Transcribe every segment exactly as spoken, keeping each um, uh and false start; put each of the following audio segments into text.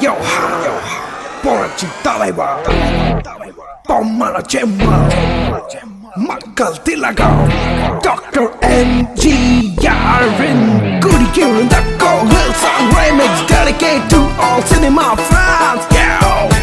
Yo ha, புரட்சி தலைவர் பொம்மல செம்மல் மக்கள் திலகம் டாக்டர் எம்ஜிஆரின் குடிக்கிருந்த கோவில் song remix dedicated to all cinema fans. Yo!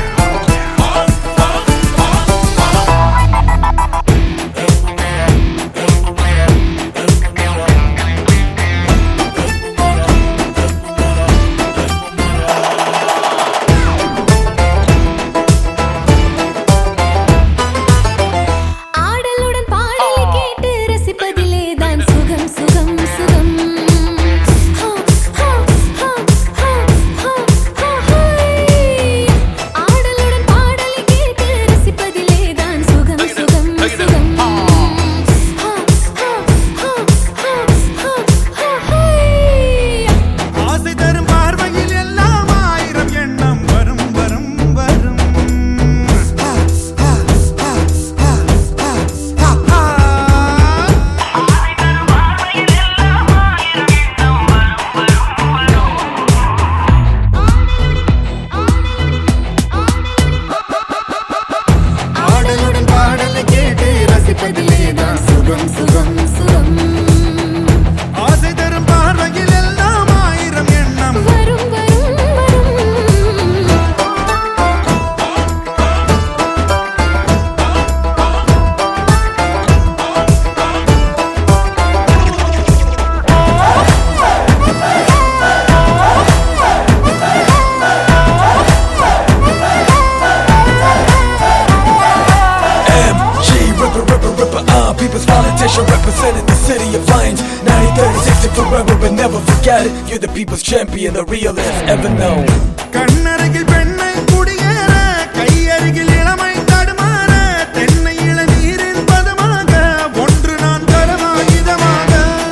People's politician representing the city of flames. ninety, thirty, sixty forever but never forget it. You're the people's champion, the realest ever known. கண்ணருகில் பெண்ணை குடியேற கையருகில் இளமை தடுமாற தென்னை இளநீரின் பதமாக ஒன்று நான் தரமாகிதமாக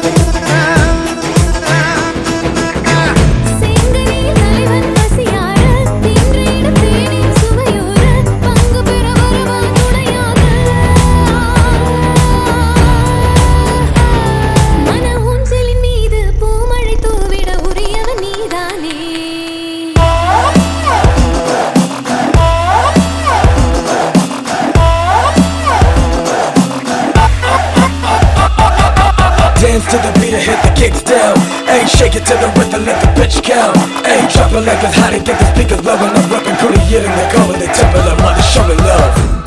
செங்கனில் தலைவன் பசியார தீன்றையிட தேனின் சுவையூர பங்கு பெற வருவா துணையாக மன ஊஞ்சலின் மீது பூமழை தூவிட உரியவன் நீதானே. Dance to the beat and hit the kicks down. Ay, shake it to the rhythm, let the bitch count. Ay, drop it like it's hot and get the speakers low. And I'm rapping, Cody, in the cover, the temple, I'm on the show and love.